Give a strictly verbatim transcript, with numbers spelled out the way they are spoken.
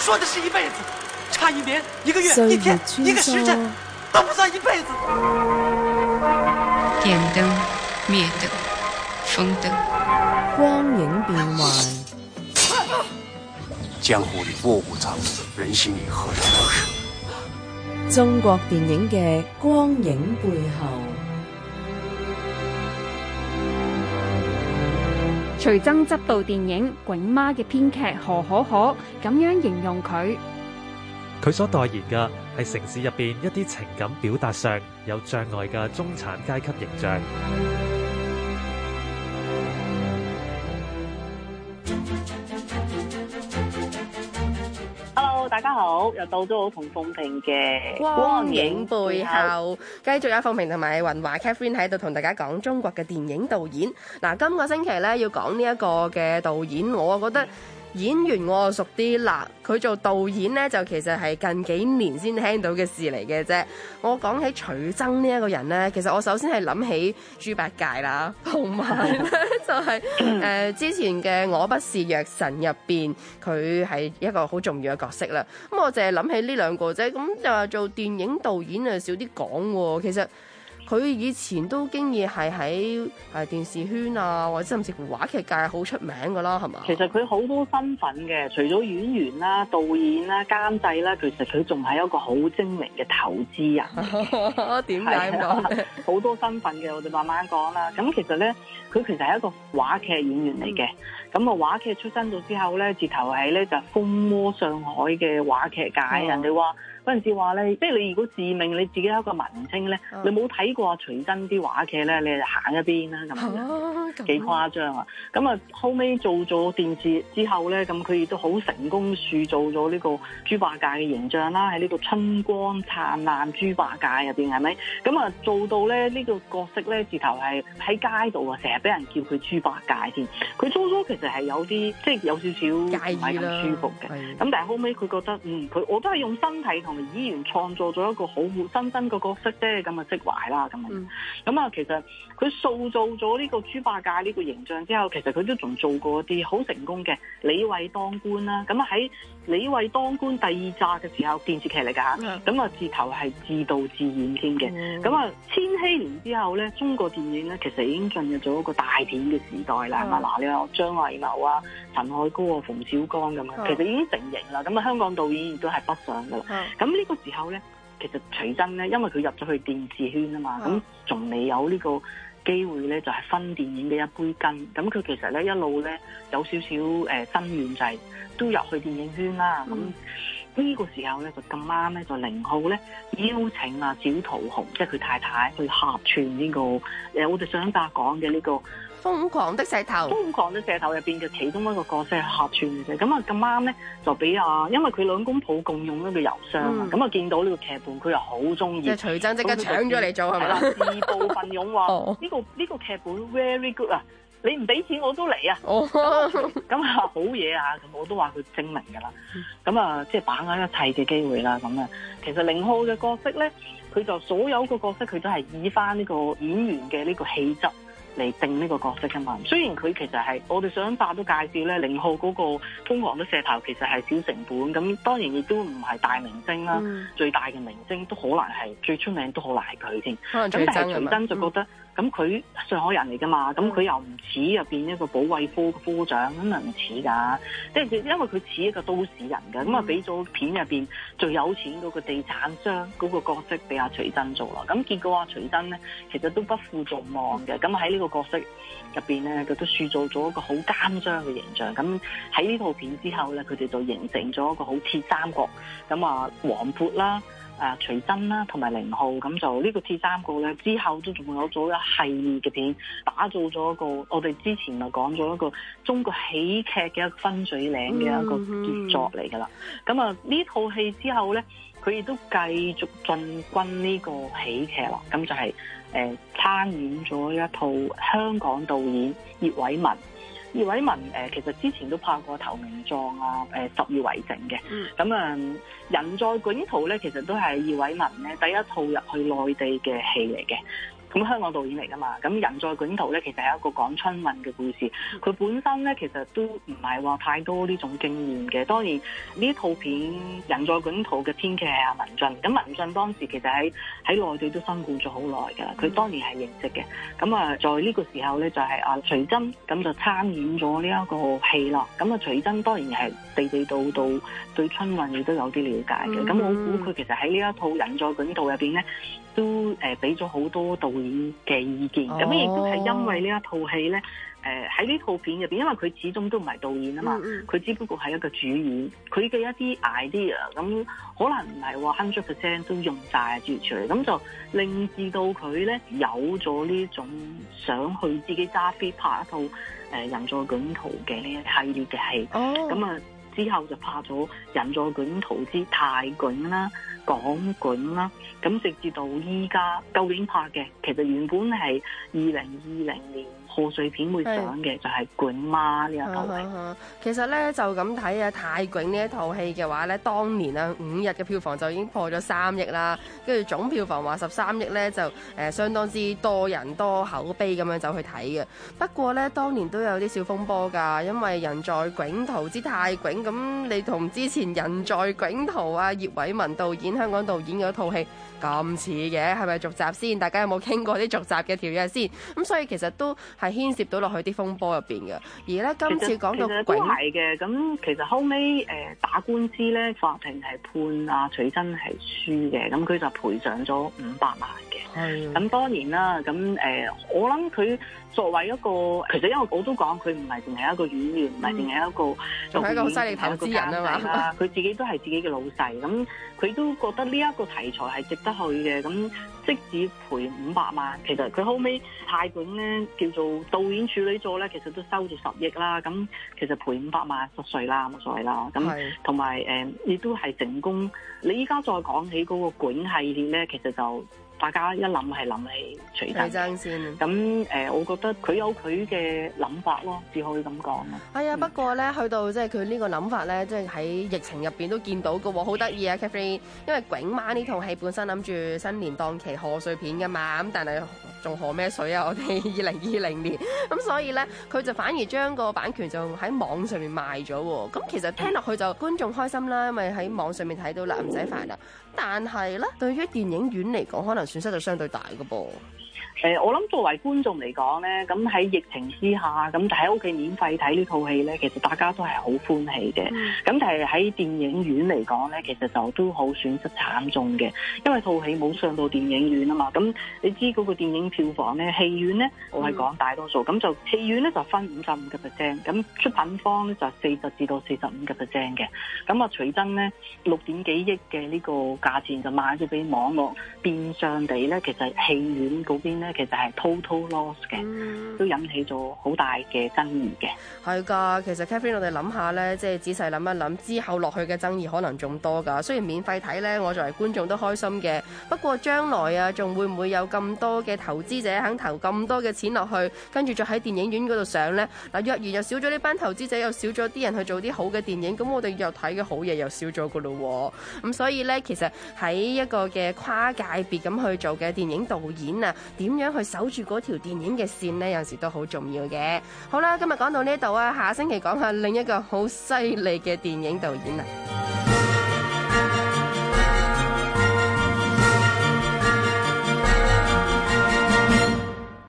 說的是一輩子，差一年、一個月、一天、一個時辰，都不算一輩子。 電燈、滅燈、風燈， 光影變幻。 江湖裏臥虎藏龍，人心裏何嘗不是？ 中國電影嘅光影背後。 徐崢執導電影《囧媽》嘅編劇何可可咁樣形容佢： 佢所代言嘅係城市入邊一啲情感表達上有障礙嘅中產階級形象。 Hello， 大家好，又到咗我同鳳萍嘅光影背後，繼續有鳳萍同埋雲華 Catherine 喺度同大家講中國嘅電影導演。嗱，今個星期咧要講呢一個嘅導演，我啊覺得演員我啊熟啲啦，佢做導演咧就其實係近幾年先聽到嘅事嚟嘅啫。我講起徐崢呢一個人咧，其實我首先係諗起豬八戒啦，同埋咧就係、是、誒、呃、之前嘅《我不是藥神》入邊，佢係一個好重要嘅角色啦。咁我淨係諗起呢兩個啫，咁就話做電影導演啊少啲講喎。其實佢以前都經已係喺誒電視圈啊，或者甚至乎話劇界好出名噶啦，係嘛？ 其實佢好多身份嘅，除咗演員啦、導演啦、監製啦，其實佢仲係一個好精明嘅投資人。 點解咁講咧？ 好多身份嘅，我哋慢慢講啦。咁其實咧，佢其實係一個話劇演員嚟嘅。咁啊，話劇出身咗之後咧，自頭係咧就風靡上海嘅話劇界。哦、人哋話嗰陣時話咧，即係你如果自命你自己係一個文青咧，哦、你冇睇過徐崢啲話劇咧，你就行一邊啦咁樣，幾誇張啊！咁啊，後尾做咗電視之後咧，咁佢亦都好成功塑造咗呢個豬八戒嘅形象啦，喺呢個春光燦爛豬八戒入邊係咪？咁啊，做到咧呢個角色咧，自頭係喺街度啊，成日俾人叫佢豬八戒添。佢初初其實係有啲即係有少少唔係咁舒服嘅，咁但係後尾佢覺得嗯，佢我都係用身體同埋演員創造咗一個好活生生嘅角色啫，咁啊釋懷啦咁啊，咁啊、嗯、其實佢塑造咗呢個豬八戒呢個形象之後，其實佢都仲做過一啲好成功嘅李衛當官啦，咁啊喺李衛當官第二集嘅時候，電視劇嚟㗎嚇，咁啊自頭係自導自演添嘅，咁啊、嗯、千禧年之後咧，中國電影咧其實已經進入咗一個大片嘅時代啦，係嘛嗱，你話張藝謀啊、陳凱歌啊、馮小剛咁樣，其實已經成型啦，咁啊香港導演亦都係北上㗎啦，咁呢、嗯、個時候咧，其實徐崢咧，因為佢入咗去電視圈啊嘛，咁仲未有呢個機會咧，就係分電影嘅一杯羹，咁佢其實咧一路咧有少少誒心願就係都入去電影圈啦，咁呢、嗯、個時候咧就咁啱咧就寧浩咧邀請啊小桃紅，即係佢太太去客串呢、這個誒我哋上集講嘅呢個瘋狂的石頭， 瘋狂的石頭入邊嘅其中一個角色係客串嘅啫，咁啊咁啱咧就俾啊，因為佢兩公婆共用一個郵箱啊，咁啊、嗯、見到呢個劇本，佢又好中意，即係徐崢即刻搶咗嚟做係咪啦？ 自報奮勇話呢、這個呢、這個劇本 very good 啊！你唔俾錢我都嚟啊！咁啊好嘢啊！咁我都話佢精明㗎啦。咁啊即係把握一切嘅機會啦。咁啊，其實寧浩嘅角色咧，佢就所有個角色佢都係以翻呢個演員嘅呢個氣質嚟定呢個角色㗎嘛。雖然佢其實係我哋上集都介紹咧，寧浩嗰個瘋狂的石頭其實係小成本，咁當然亦都唔係大明星啦。嗯、最大嘅明星都可能係最出名都可能係佢添。咁但係徐崢就覺得。咁佢上海人嚟㗎嘛，咁佢又唔似入邊一個保衛科嘅科長，咁啊唔似㗎，即係因為佢似一個都市人㗎，咁啊俾咗片入邊最有錢嗰個地產商嗰個角色俾阿徐崢做啦，咁結果阿徐崢咧其實都不負眾望嘅，咁喺呢個角色入邊咧佢都塑造咗一個好奸商嘅形象，咁喺呢套片之後咧佢哋就形成咗一個好鐵三角，咁啊黃渤啦。啊，徐崢啦，同埋寧浩，咁就呢個鐵三角咧，之後都仲有咗一系列嘅片，打造咗一個我哋之前咪講咗一個中國喜劇嘅一個分水嶺嘅一個傑作嚟㗎啦。咁啊、嗯，呢套戲之後咧，佢亦都繼續進軍呢個喜劇啦。咁就係、是、誒、呃、參演咗一套香港導演葉偉文。葉偉文誒、呃、其實之前都拍過《投名狀》啊，誒、呃《十月圍城》嘅，咁啊、嗯《人在囧途》咧，其實都係葉偉文咧第一套入去內地嘅戲嚟嘅。 咁香港導演嚟㗎嘛，咁《人在囧途》咧其實係一個講春運嘅故事，佢本身咧其實都唔係話太多呢種經驗嘅。當然呢套片《人在囧途》嘅編劇係阿文俊，咁文俊當時其實喺喺內地都辛苦咗好耐㗎啦，佢當年係認識嘅。咁啊，在呢個時候咧就係阿徐崢咁就參演咗呢一個戲啦。咁啊，徐崢當然係地地道道對春運亦都有啲了解嘅。咁、嗯、我估佢其實喺呢一套《人在囧途》入邊咧，都誒俾咗好多導演嘅意見。咁亦都係因為呢一套戲咧，誒喺呢套片入邊，因為佢始終都唔係導演啊嘛，佢、嗯、只不過係一個主演，佢嘅一啲 idea 咁可能唔係話 hundred percent 都用晒住出嚟，咁就令至到佢咧有咗呢種想去自己揸飛拍一套誒、呃、人在囧途嘅呢一系列嘅戲。咁啊、哦、之後就拍咗人在囧途之泰囧啦、港囧啦，咁直至到依家究竟拍嘅，其實原本係二零二零年賀歲片會上嘅，就係《囧媽》呢一套戲。 其實咧就咁睇啊，泰囧呢一套戲嘅話咧，當年啊五日嘅票房就已經破咗三億啦，跟住總票房話十三億咧，就誒、呃、相當之多人多口碑咁樣走去睇嘅。不過咧當年都有啲小風波㗎，因為《人在囧途之泰囧》咁，你同之前《人在囧途》啊葉偉文導演香港導演嗰套戲咁似嘅，係咪續集先？大家有冇傾過啲續集嘅條約先？咁所以其實都係牽涉到落去啲風波入邊嘅。而咧今次講到囧，都係嘅。咁其實後尾誒、呃、打官司咧，法庭係判阿徐崢係輸嘅，咁佢就賠償咗五百萬嘅。係。咁當然啦，咁誒、呃、我諗佢作為一個，其實因為我都講佢唔係淨係一個演員，唔係淨係一個， 仲係一個好犀利投資人啊嘛。 佢自己都係自己嘅老細，咁佢都覺得呢一個題材係值得去嘅。咁即使賠五百萬，其實佢後尾泰囧咧叫做導演處理咗咧，其實都收咗十億啦。咁其實賠五百萬濕碎啦，冇所謂啦。咁同埋誒，亦都係成功。你依家再講起嗰個囧系列咧，其實就大家一諗係諗起徐崢先。咁誒、呃，我覺得佢有佢嘅諗法咯，只可以咁講咯。 係啊、嗯，不過咧，去到即係佢呢個諗法咧，即係喺疫情入邊都見到嘅喎，好得意啊 Catherine。因為囧媽呢套戲本身諗住新年檔期賀歲片㗎嘛，咁但係仲賀咩水啊？我哋二零二零年，咁所以咧，佢就反而將個版權就喺網上面賣咗喎。咁其實聽落去就觀眾開心啦，因為喺網上面睇到啦，唔使煩啦。但係咧，對於電影院嚟講，可能損失就相對大嘅噃。 誒、呃，我諗作為觀眾嚟講咧，咁喺疫情之下，咁喺屋企免費睇呢套戲咧，其實大家都係好歡喜嘅。咁、嗯、但係喺電影院嚟講咧，其實就都好損失慘重嘅，因為套戲冇上到電影院啊嘛。咁你知嗰個電影票房咧，戲院咧，我係講大多數，咁、嗯、就戲院咧就分五十五個 percent，咁出品方咧就四十至到四十五個 percent 嘅。咁啊，徐崢咧六點幾億嘅呢個價錢就賣咗俾網絡，變相地咧，其實戲院嗰邊咧。其實係 total loss 嘅，嗯、都引起咗好大嘅爭議嘅。 係㗎，其實 Catherine 我哋諗下咧，即係仔細諗一諗之後落去嘅爭議可能仲多㗎。雖然免費睇咧，我作為觀眾都開心嘅。不過將來啊，仲會唔會有咁多嘅投資者肯投咁多嘅錢落去，跟住再喺電影院嗰度上咧？嗱，若然又少咗呢班投資者，又少咗啲人去做啲好嘅電影，咁我哋又睇嘅好嘢又少咗㗎咯喎。咁所以咧，其實喺一個嘅跨界別咁去做嘅電影導演啊，點樣去守住嗰條電影嘅線呢，有時都好重要嘅。好啦，今日講到呢度啊，下星期講下另一個好犀利嘅電影導演啊。